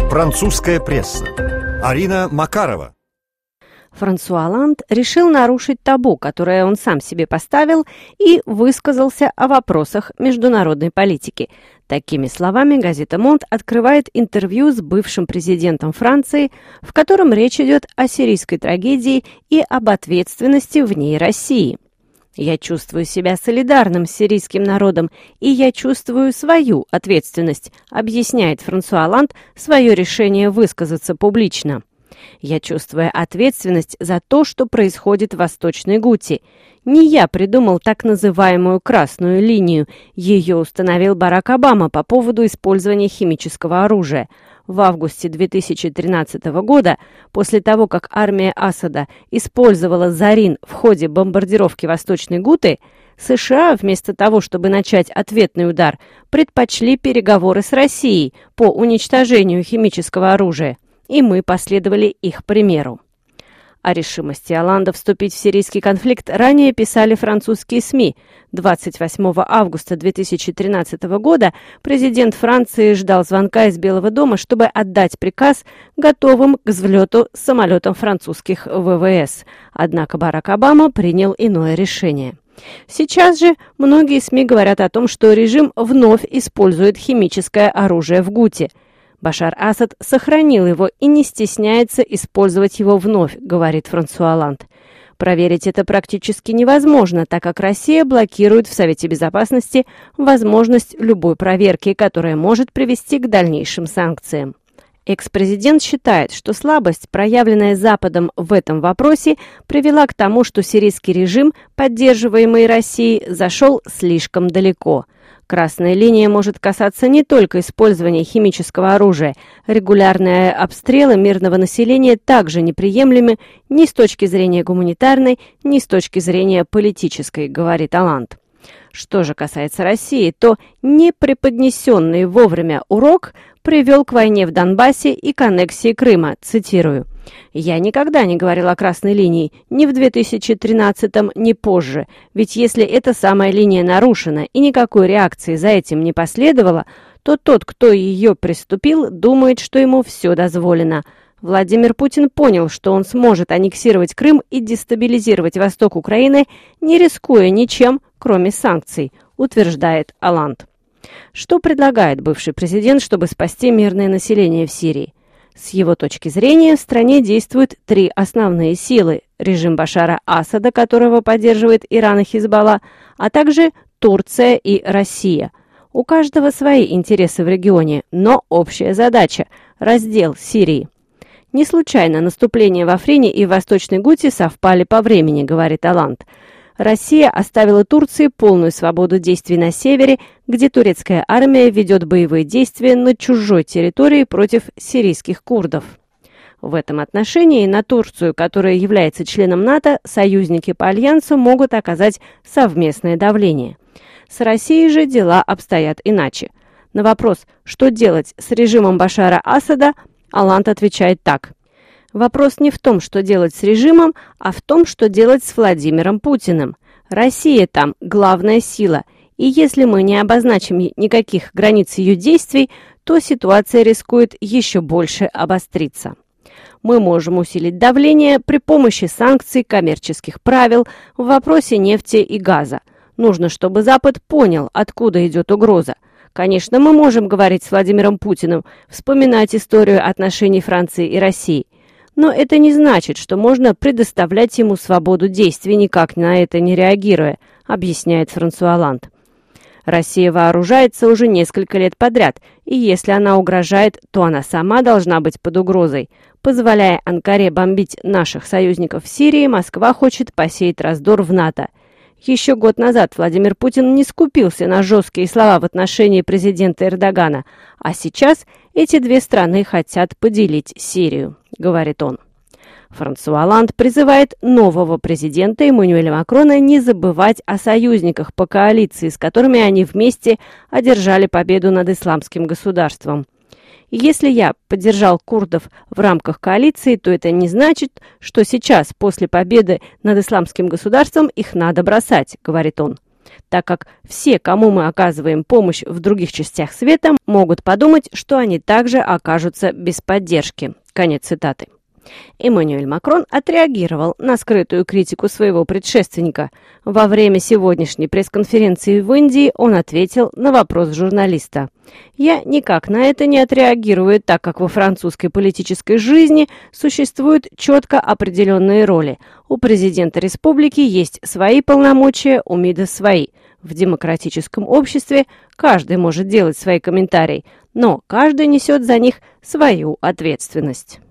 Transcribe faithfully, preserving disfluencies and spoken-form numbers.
Французская пресса. Арина Макарова. Франсуа Олланд решил нарушить табу, которое он сам себе поставил, и высказался о вопросах международной политики. Такими словами газета «Монд» открывает интервью с бывшим президентом Франции, в котором речь идет о сирийской трагедии и об ответственности в ней России. «Я чувствую себя солидарным с сирийским народом, и я чувствую свою ответственность», объясняет Франсуа Олланд свое решение высказаться публично. «Я чувствую ответственность за то, что происходит в Восточной Гуте. Не я придумал так называемую «красную линию». Ее установил Барак Обама по поводу использования химического оружия. В августе две тысячи тринадцатого года, после того, как армия Асада использовала «Зарин» в ходе бомбардировки Восточной Гуты, США, вместо того, чтобы начать ответный удар, предпочли переговоры с Россией по уничтожению химического оружия. И мы последовали их примеру. О решимости Олланда вступить в сирийский конфликт ранее писали французские СМИ. двадцать восьмого августа две тысячи тринадцатого года президент Франции ждал звонка из Белого дома, чтобы отдать приказ готовым к взлету самолетам французских ВВС. Однако Барак Обама принял иное решение. Сейчас же многие СМИ говорят о том, что режим вновь использует химическое оружие в Гуте. Башар Асад сохранил его и не стесняется использовать его вновь, говорит Франсуа Олланд. Проверить это практически невозможно, так как Россия блокирует в Совете Безопасности возможность любой проверки, которая может привести к дальнейшим санкциям. Экс-президент считает, что слабость, проявленная Западом в этом вопросе, привела к тому, что сирийский режим, поддерживаемый Россией, зашел слишком далеко. Красная линия может касаться не только использования химического оружия. Регулярные обстрелы мирного населения также неприемлемы ни с точки зрения гуманитарной, ни с точки зрения политической, говорит Олланд. Что же касается России, то непреподнесенный вовремя урок привел к войне в Донбассе и к аннексии Крыма, цитирую. «Я никогда не говорил о красной линии, ни в две тысячи тринадцатом, ни позже, ведь если эта самая линия нарушена и никакой реакции за этим не последовало, то тот, кто ее приступил, думает, что ему все дозволено. Владимир Путин понял, что он сможет аннексировать Крым и дестабилизировать восток Украины, не рискуя ничем, кроме санкций», утверждает Олланд. Что предлагает бывший президент, чтобы спасти мирное население в Сирии? С его точки зрения, в стране действуют три основные силы – режим Башара Асада, которого поддерживает Иран и Хизбалла, а также Турция и Россия. У каждого свои интересы в регионе, но общая задача – раздел Сирии. Не случайно наступления в Африне и в Восточной Гуте совпали по времени, говорит Олланд. Россия оставила Турции полную свободу действий на севере, где турецкая армия ведет боевые действия на чужой территории против сирийских курдов. В этом отношении на Турцию, которая является членом НАТО, союзники по альянсу могут оказать совместное давление. С Россией же дела обстоят иначе. На вопрос, что делать с режимом Башара Асада, Олланд отвечает так. Вопрос не в том, что делать с режимом, а в том, что делать с Владимиром Путиным. Россия там главная сила, и если мы не обозначим никаких границ ее действий, то ситуация рискует еще больше обостриться. Мы можем усилить давление при помощи санкций, коммерческих правил в вопросе нефти и газа. Нужно, чтобы Запад понял, откуда идет угроза. Конечно, мы можем говорить с Владимиром Путиным, вспоминать историю отношений Франции и России. Но это не значит, что можно предоставлять ему свободу действий, никак на это не реагируя, объясняет Франсуа Олланд. Россия вооружается уже несколько лет подряд, и если она угрожает, то она сама должна быть под угрозой. Позволяя Анкаре бомбить наших союзников в Сирии, Москва хочет посеять раздор в НАТО. Еще год назад Владимир Путин не скупился на жесткие слова в отношении президента Эрдогана, а сейчас эти две страны хотят поделить Сирию, говорит он. Франсуа Олланд призывает нового президента Эммануэля Макрона не забывать о союзниках по коалиции, с которыми они вместе одержали победу над исламским государством. Если я поддержал курдов в рамках коалиции, то это не значит, что сейчас, после победы над исламским государством, их надо бросать, говорит он. так как все, кому мы оказываем помощь в других частях света, могут подумать, что они также окажутся без поддержки». Конец цитаты. Эммануэль Макрон отреагировал на скрытую критику своего предшественника. Во время сегодняшней пресс-конференции в Индии он ответил на вопрос журналиста. «Я никак на это не отреагирую, так как во французской политической жизни существуют четко определенные роли. У президента республики есть свои полномочия, у МИДа свои. В демократическом обществе каждый может делать свои комментарии, но каждый несет за них свою ответственность».